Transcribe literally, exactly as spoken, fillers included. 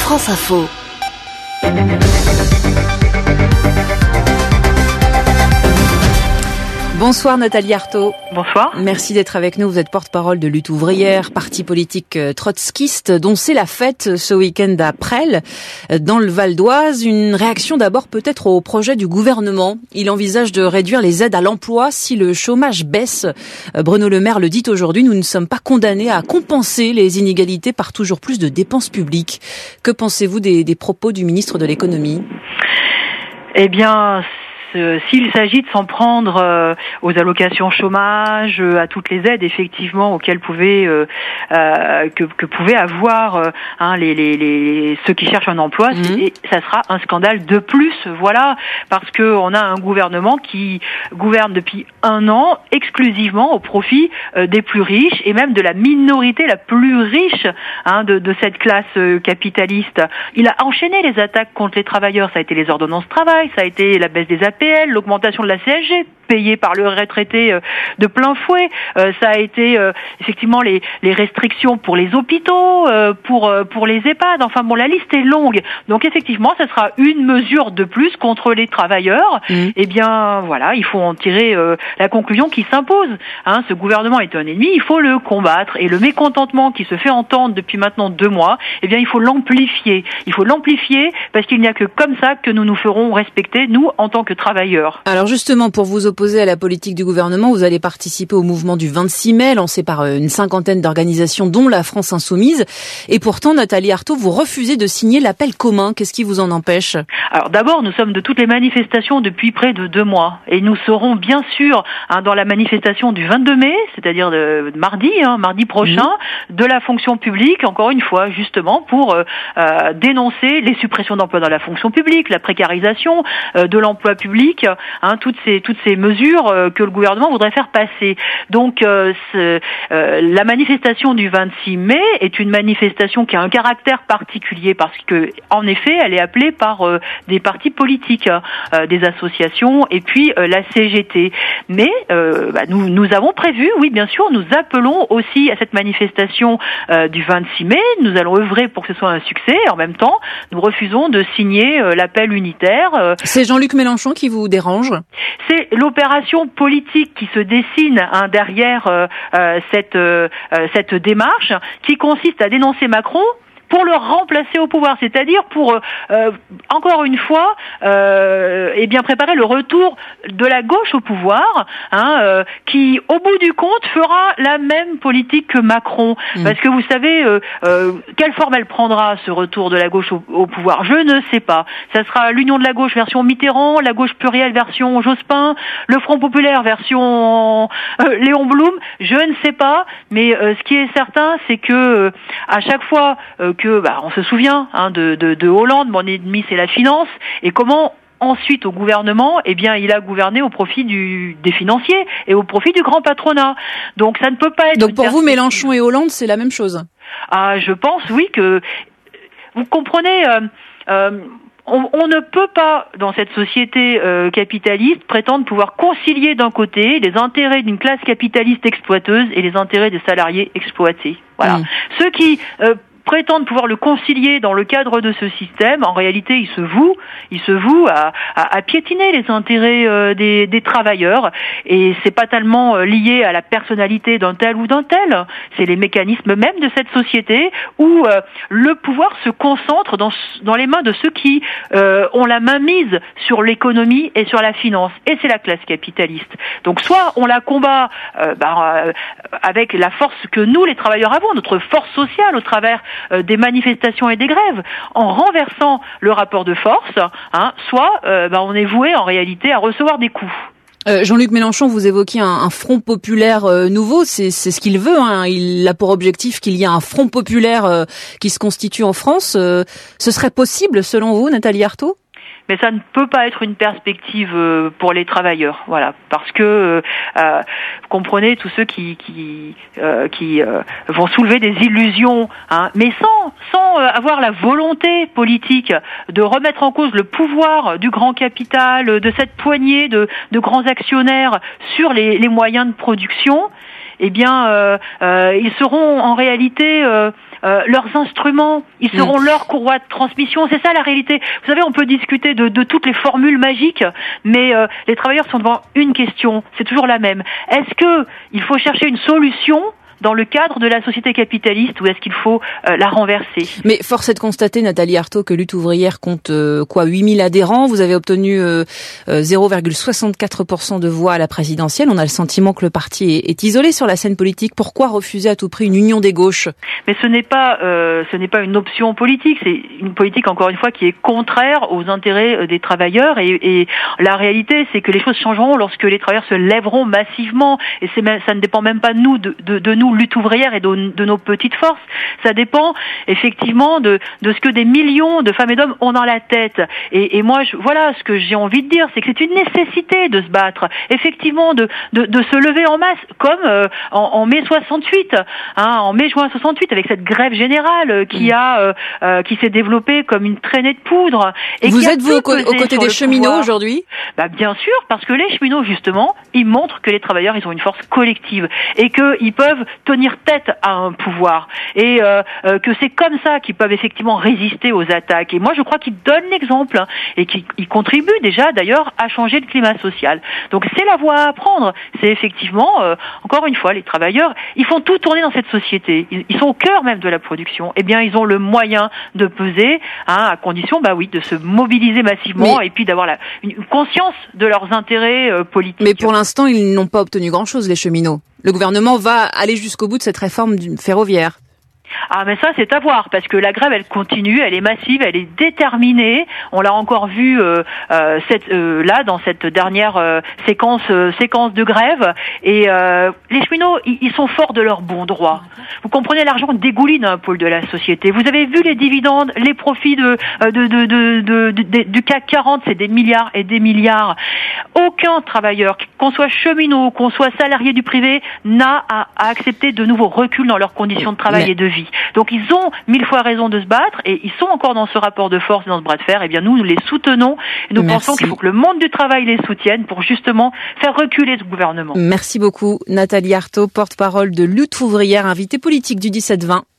France Info. Bonsoir Nathalie Arthaud. Bonsoir. Merci d'être avec nous. Vous êtes porte-parole de Lutte ouvrière, parti politique trotskiste, dont c'est la fête ce week-end à Presles, dans le Val d'Oise. Une réaction d'abord peut-être au projet du gouvernement. Il envisage de réduire les aides à l'emploi si le chômage baisse. Bruno Le Maire le dit aujourd'hui, nous ne sommes pas condamnés à compenser les inégalités par toujours plus de dépenses publiques. Que pensez-vous des, des propos du ministre de l'économie ? Eh bien, Euh, s'il s'agit de s'en prendre euh, aux allocations chômage, euh, à toutes les aides effectivement auxquelles pouvaient euh, euh, que, que pouvaient avoir euh, hein, les, les, les ceux qui cherchent un emploi, mmh. et ça sera un scandale de plus, voilà, parce que on a un gouvernement qui gouverne depuis un an exclusivement au profit euh, des plus riches et même de la minorité la plus riche hein, de, de cette classe euh, capitaliste. Il a enchaîné les attaques contre les travailleurs, ça a été les ordonnances travail, ça a été la baisse des A P L, l'augmentation de la C S G payée par le retraité euh, de plein fouet, euh, ça a été euh, effectivement les, les restrictions pour les hôpitaux, euh, pour euh, pour les EHPAD. Enfin bon, la liste est longue. Donc effectivement, ça sera une mesure de plus contre les travailleurs. Mmh. Eh bien voilà, il faut en tirer euh, la conclusion qui s'impose. Hein, ce gouvernement est un ennemi, il faut le combattre. Et le mécontentement qui se fait entendre depuis maintenant deux mois, eh bien il faut l'amplifier. Il faut l'amplifier parce qu'il n'y a que comme ça que nous nous ferons respecter, nous en tant que travailleurs. Alors justement, pour vous opposer à la politique du gouvernement, vous allez participer au mouvement du vingt-six mai, lancé par une cinquantaine d'organisations, dont la France Insoumise. Et pourtant, Nathalie Arthaud, vous refusez de signer l'appel commun. Qu'est-ce qui vous en empêche ? Alors d'abord, nous sommes de toutes les manifestations depuis près de deux mois. Et nous serons bien sûr hein, dans la manifestation du vingt-deux mai, c'est-à-dire de, de mardi, hein, mardi prochain, mmh. de la fonction publique, encore une fois, justement, pour euh, euh, dénoncer les suppressions d'emplois dans la fonction publique, la précarisation euh, de l'emploi public, hein, toutes ces toutes ces mesures euh, que le gouvernement voudrait faire passer. Donc euh, euh, la manifestation du vingt-six mai est une manifestation qui a un caractère particulier parce que en effet, elle est appelée par euh, des partis politiques, euh, des associations et puis euh, la C G T. Mais euh, bah, nous nous avons prévu, oui bien sûr, nous appelons aussi à cette manifestation euh, du vingt-six mai. Nous allons œuvrer pour que ce soit un succès. Et en même temps, nous refusons de signer euh, l'appel unitaire. Euh, C'est Jean-Luc Mélenchon qui vous dérange ? C'est l'opération politique qui se dessine hein, derrière euh, euh, cette euh, cette démarche, qui consiste à dénoncer Macron pour le remplacer au pouvoir, c'est-à-dire pour euh, euh, encore une fois, euh, eh bien préparer le retour de la gauche au pouvoir, hein, euh, qui au bout du compte fera la même politique que Macron, mmh. parce que vous savez euh, euh, quelle forme elle prendra ce retour de la gauche au, au pouvoir, je ne sais pas. Ça sera l'union de la gauche version Mitterrand, la gauche plurielle version Jospin, le Front populaire version euh, Léon Blum, je ne sais pas, mais euh, ce qui est certain, c'est que euh, à chaque fois euh, que bah, on se souvient hein, de, de, de Hollande, mon ennemi c'est la finance, et comment ensuite au gouvernement, eh bien il a gouverné au profit du, des financiers et au profit du grand patronat. Donc ça ne peut pas être. Donc pour vous, Mélenchon et Hollande, c'est la même chose ? Ah, je pense oui que vous comprenez. Euh, euh, On, on ne peut pas, dans cette société euh, capitaliste, prétendre pouvoir concilier d'un côté les intérêts d'une classe capitaliste exploiteuse et les intérêts des salariés exploités. Voilà. Mmh. Ceux qui euh, prétendent pouvoir le concilier dans le cadre de ce système, en réalité, ils se vouent, ils se vouent à, à, à piétiner les intérêts euh, des, des travailleurs. Et c'est pas tellement euh, lié à la personnalité d'un tel ou d'un tel. C'est les mécanismes même de cette société où euh, le pouvoir se concentre dans, dans les mains de ceux qui euh, ont la main mise sur l'économie et sur la finance. Et c'est la classe capitaliste. Donc soit on la combat euh, bah, euh, avec la force que nous, les travailleurs, avons, notre force sociale au travers Euh, des manifestations et des grèves, en renversant le rapport de force, hein, soit euh, bah, on est voué en réalité à recevoir des coups. Euh, Jean-Luc Mélenchon, vous évoquiez un, un front populaire euh, nouveau, c'est, c'est ce qu'il veut. Hein. Il a pour objectif qu'il y ait un front populaire euh, qui se constitue en France. Euh, ce serait possible, selon vous, Nathalie Arthaud ? Mais ça ne peut pas être une perspective pour les travailleurs, voilà, parce que euh, vous comprenez tous ceux qui qui euh, qui euh, vont soulever des illusions, hein, mais sans sans avoir la volonté politique de remettre en cause le pouvoir du grand capital, de cette poignée de de grands actionnaires sur les les moyens de production. Eh bien, euh, euh, ils seront en réalité euh, euh, leurs instruments, ils seront mmh. leur courroie de transmission. C'est ça la réalité. Vous savez, on peut discuter de, de toutes les formules magiques, mais euh, les travailleurs sont devant une question, c'est toujours la même. Est-ce que il faut chercher une solution dans le cadre de la société capitaliste, ou est-ce qu'il faut euh, la renverser? Mais force est de constater, Nathalie Arthaud, que Lutte ouvrière compte euh, quoi huit mille adhérents. Vous avez obtenu euh, euh, zéro virgule soixante-quatre pour cent de voix à la présidentielle. On a le sentiment que le parti est, est isolé sur la scène politique. Pourquoi refuser à tout prix une union des gauches? Mais ce n'est pas euh, ce n'est pas une option politique. C'est une politique, encore une fois, qui est contraire aux intérêts des travailleurs. Et, et la réalité, c'est que les choses changeront lorsque les travailleurs se lèveront massivement. Et c'est même, ça ne dépend même pas de nous, de, de, de nous. Lutte ouvrière et de, de nos petites forces. Ça dépend effectivement de, de ce que des millions de femmes et d'hommes ont dans la tête. Et, et moi, je, voilà, ce que j'ai envie de dire, c'est que c'est une nécessité de se battre, effectivement, de, de, de se lever en masse, comme euh, en, en mai soixante-huit, hein, en mai-juin soixante-huit, avec cette grève générale qui a, euh, euh, qui s'est développée comme une traînée de poudre. Et vous êtes-vous aux côtés des cheminots aujourd'hui? Bah, bien sûr, parce que les cheminots, justement, ils montrent que les travailleurs, ils ont une force collective et qu'ils peuvent tenir tête à un pouvoir et euh, euh, que c'est comme ça qu'ils peuvent effectivement résister aux attaques. Et moi, je crois qu'ils donnent l'exemple, hein, et qu'ils ils contribuent déjà d'ailleurs à changer le climat social. Donc c'est la voie à prendre. C'est effectivement, euh, encore une fois, les travailleurs, ils font tout tourner dans cette société. Ils, ils sont au cœur même de la production. Eh bien, ils ont le moyen de peser, hein, à condition, bah oui, de se mobiliser massivement. Mais, et puis d'avoir la, une conscience de leurs intérêts euh, politiques. Mais pour l'instant, ils n'ont pas obtenu grand-chose, les cheminots. Le gouvernement va aller jusqu'au bout de cette réforme ferroviaire. Ah, mais ça, c'est à voir, parce que la grève, elle continue, elle est massive, elle est déterminée. On l'a encore vu euh, euh, cette, euh, là, dans cette dernière euh, séquence euh, séquence de grève. Et euh, les cheminots, ils, ils sont forts de leur bon droit. Vous comprenez, l'argent dégouline un pôle de la société. Vous avez vu les dividendes, les profits de, de, de, de, de, de, de du C A C quarante, c'est des milliards et des milliards. Aucun travailleur, qu'on soit cheminot, qu'on soit salarié du privé, n'a à, à accepter de nouveaux reculs dans leurs conditions de travail mais... et de vie. Donc ils ont mille fois raison de se battre et ils sont encore dans ce rapport de force et dans ce bras de fer. Eh bien nous, nous les soutenons et nous Merci. pensons qu'il faut que le monde du travail les soutienne pour justement faire reculer ce gouvernement. Merci beaucoup Nathalie Arthaud, porte-parole de Lutte ouvrière, invitée politique du dix-sept vingt.